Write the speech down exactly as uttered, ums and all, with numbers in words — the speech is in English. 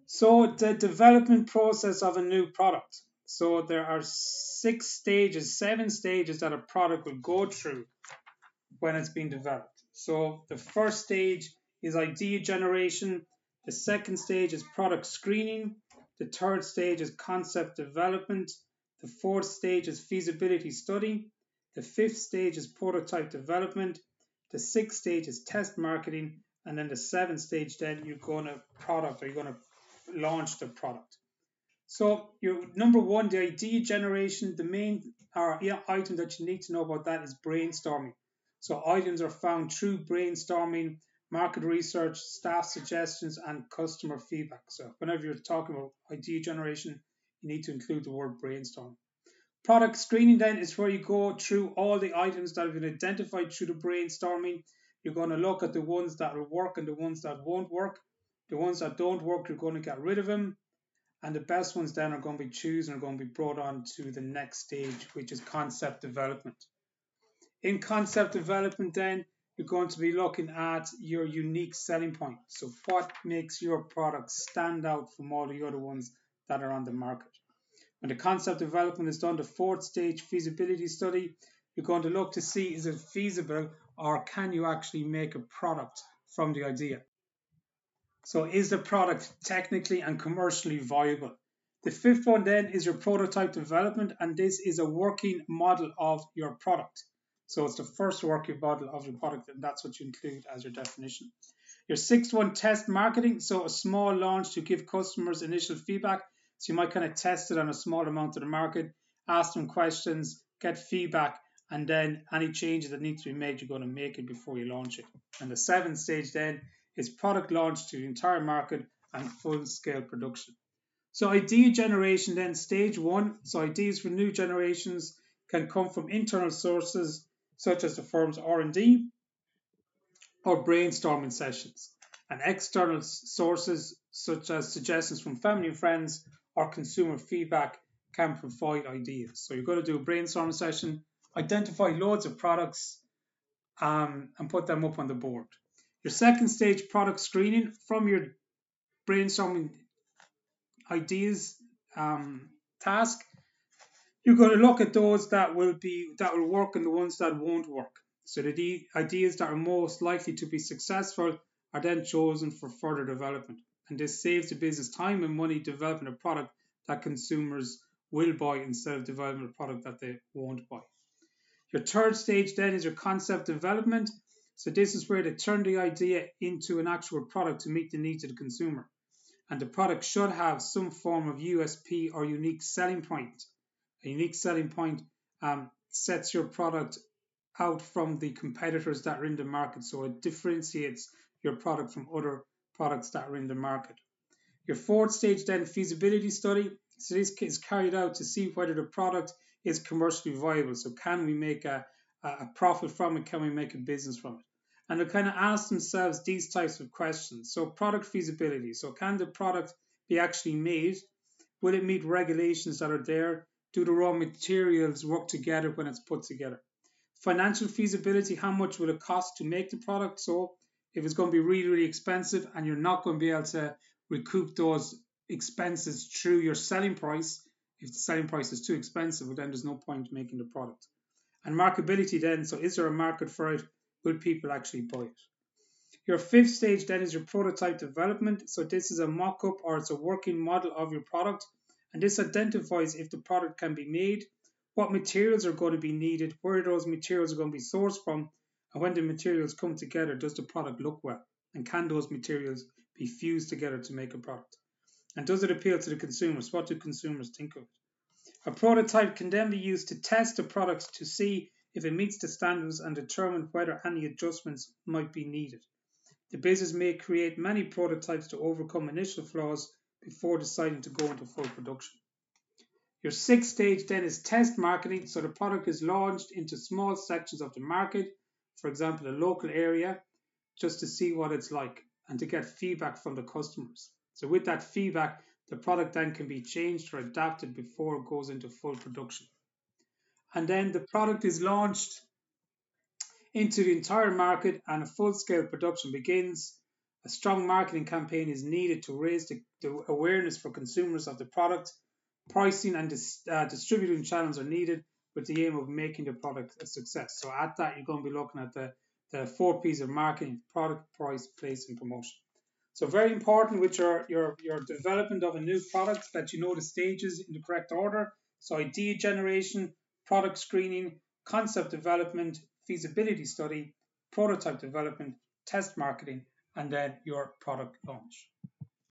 So the development process of a new product. So there are six stages, seven stages that a product will go through when it's being developed. So the first stage is idea generation. The second stage is product screening. The third stage is concept development. The fourth stage is feasibility study. The fifth stage is prototype development. The sixth stage is test marketing. And then the seventh stage, then you're going to product or you're going to launch the product. So your number one, the idea generation, the main or, yeah, item that you need to know about that is brainstorming. So items are found through brainstorming, market research, staff suggestions, and customer feedback. So whenever you're talking about idea generation, you need to include the word brainstorm. Product screening then is where you go through all the items that have been identified through the brainstorming. You're going to look at the ones that will work and the ones that won't work. The ones that don't work, you're going to get rid of them, and the best ones then are going to be chosen and are going to be brought on to the next stage, which is concept development. In concept development, then you're going to be looking at your unique selling point. So, what makes your product stand out from all the other ones that are on the market? When the concept development is done, the fourth stage feasibility study, you're going to look to see is it feasible or can you actually make a product from the idea? So, is the product technically and commercially viable? The fifth one then is your prototype development, and this is a working model of your product. So, it's the first working model of your product, and that's what you include as your definition. Your sixth one, test marketing. So, a small launch to give customers initial feedback. So, you might kind of test it on a small amount of the market, ask them questions, get feedback, and then any changes that need to be made, you're going to make it before you launch it. And the seventh stage then is product launch to the entire market and full scale production. So idea generation then stage one. So ideas for new generations can come from internal sources such as the firm's R and D or brainstorming sessions, and external sources such as suggestions from family and friends or consumer feedback can provide ideas. So you're going to do a brainstorming session, identify loads of products, um, and put them up on the board. Your second stage, product screening. From your brainstorming ideas um, task, you're going to look at those that will be that will work and the ones that won't work. So the ideas that are most likely to be successful are then chosen for further development, and this saves the business time and money developing a product that consumers will buy instead of developing a product that they won't buy. Your third stage then is your concept development. So this is where they turn the idea into an actual product to meet the needs of the consumer. And the product should have some form of U S P or unique selling point. A unique selling point um, sets your product out from the competitors that are in the market. So it differentiates your product from other products that are in the market. Your fourth stage then, feasibility study. So this is carried out to see whether the product is commercially viable. So can we make a, a profit from it? Can we make a business from it? And they kind of ask themselves these types of questions. So product feasibility. So can the product be actually made? Will it meet regulations that are there? Do the raw materials work together when it's put together? Financial feasibility, how much will it cost to make the product? So if it's going to be really, really expensive and you're not going to be able to recoup those expenses through your selling price, if the selling price is too expensive, well, then there's no point making the product. And marketability then, so is there a market for it? Will people actually buy it? Your fifth stage then is your prototype development. So this is a mock-up or it's a working model of your product. And this identifies if the product can be made, what materials are going to be needed, where those materials are going to be sourced from, and when the materials come together, does the product look well? And can those materials be fused together to make a product? And does it appeal to the consumers? What do consumers think of it? A prototype can then be used to test the product to see if it meets the standards and determine whether any adjustments might be needed. The business may create many prototypes to overcome initial flaws before deciding to go into full production. Your sixth stage then is test marketing. So the product is launched into small sections of the market, for example, a local area, just to see what it's like and to get feedback from the customers. So with that feedback, the product then can be changed or adapted before it goes into full production. And then the product is launched into the entire market and a full-scale production begins. A strong marketing campaign is needed to raise the, the awareness for consumers of the product. Pricing and dis, uh, distributing channels are needed with the aim of making the product a success. So at that, you're going to be looking at the, the four P's of marketing: product, price, place, and promotion. So very important with your, your, your development of a new product that you know the stages in the correct order. So idea generation, product screening, concept development, feasibility study, prototype development, test marketing, and then your product launch.